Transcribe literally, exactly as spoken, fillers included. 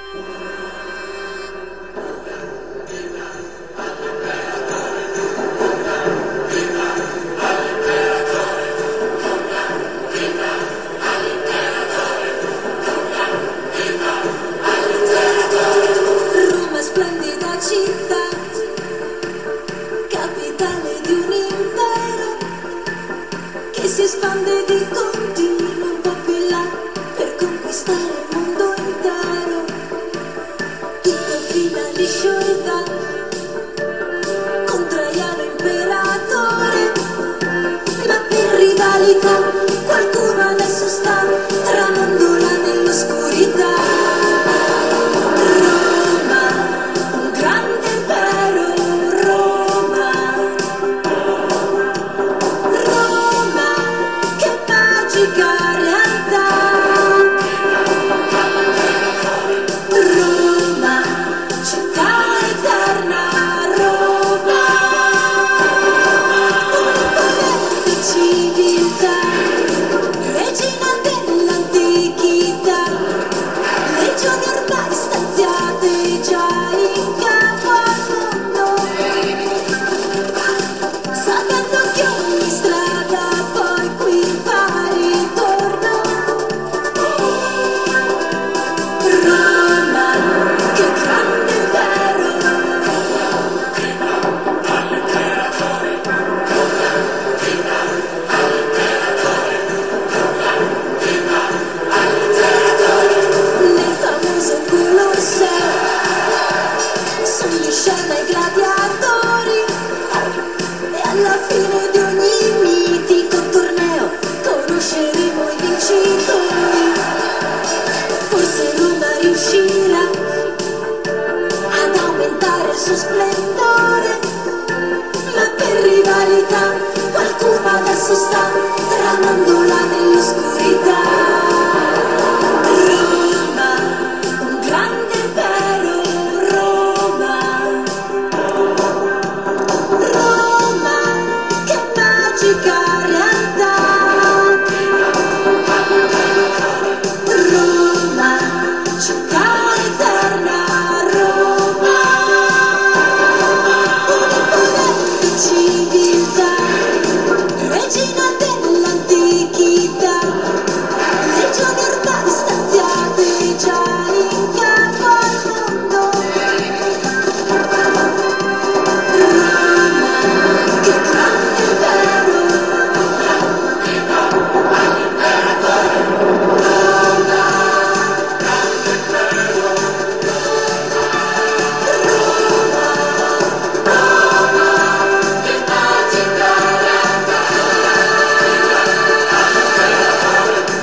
Roma splendida città, capitale di un impero che si espande di continuo un po' più in là per conquistare il mondo intero. Tutto fila liscio e va con Traiano imperatore, ma per rivalità qualcuno adesso sta tramandola nell'oscurità. Alla fine di ogni mitico torneo conosceremo i vincitori. Forse Roma riuscirà ad aumentare il suo splendore, ma per rivalità qualcuno adesso sta